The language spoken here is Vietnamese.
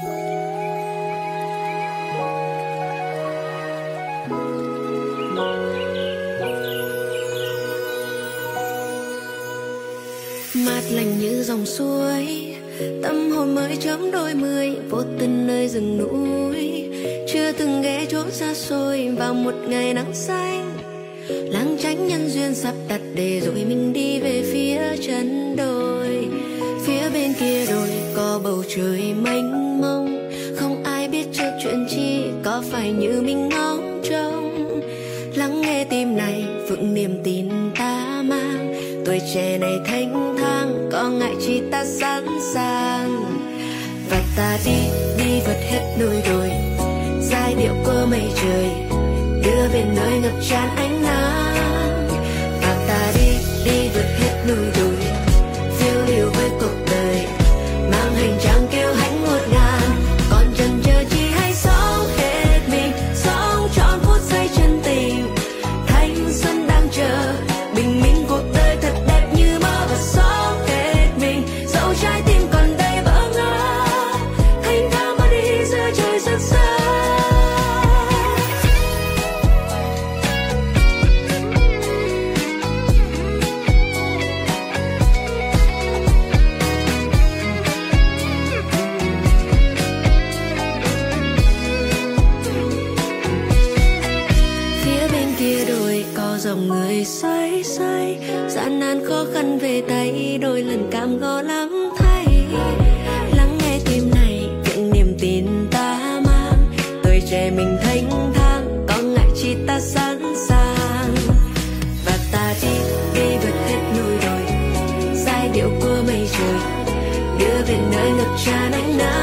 Mát lành như dòng suối, tâm hồn mới chớm đôi mươi, vô tình nơi rừng núi. Chưa từng ghé chỗ xa xôi vào một ngày nắng xanh. Làng tránh nhân duyên sắp đặt để rồi mình đi về phía chân đồi. Phía bên kia đồi có bầu trời mênh mông, không ai biết trước chuyện chi, có phải như mình ngóng trông. Lắng nghe tim này vững niềm tin ta mang, tuổi trẻ này thênh thang, có ngại chi ta sẵn sàng. Và ta đi, đi vượt hết núi đồi, giai điệu của mây trời đưa về nơi ngập tràn ánh nắng. Và ta đi, đi vượt hết núi đồi, phiêu lưu với cuộc đời, mang hành trang kiêu hãnh ngút ngàn. Còn chần chờ chi hay sống hết mình, sống trọn phút giây chân tình. Thanh xuân đang chờ bình minh, cuộc đời thật đẹp như mơ và sống hết mình. Dẫu trái tim còn đầy bỡ ngỡ, thanh thang mà đi giữa trời rất xa. Dòng người xoay xoay, gian nan khó khăn về tay, đôi lần cam go lắm thay. Lắng nghe tim này những niềm tin ta mang, tuổi trẻ mình thênh thang, có ngại chi ta sẵn sàng. Và ta đi, đi vượt hết núi đồi, giai điệu của mây trời đưa về nơi ngập tràn ánh nắng.